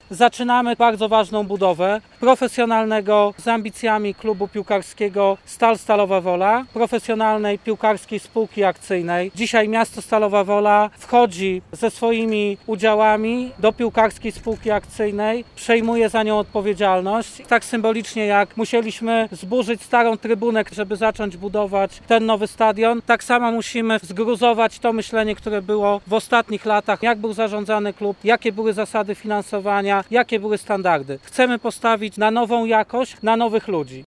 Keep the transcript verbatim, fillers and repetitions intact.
Zaczynamy bardzo ważną budowę profesjonalnego z ambicjami klubu piłkarskiego Stal Stalowa Wola, profesjonalnej piłkarskiej spółki akcyjnej. Dzisiaj miasto Stalowa Wola wchodzi ze swoimi udziałami do piłkarskiej spółki akcyjnej, przejmuje za nią odpowiedzialność. Tak symbolicznie jak musieliśmy zburzyć starą trybunę, żeby zacząć budować ten nowy stadion, tak samo musimy zgruzować to myślenie, które było w ostatnich latach, jak był zarządzany klub, jakie były zasady finansowania, jakie były standardy. Chcemy postawić na nową jakość, na nowych ludzi.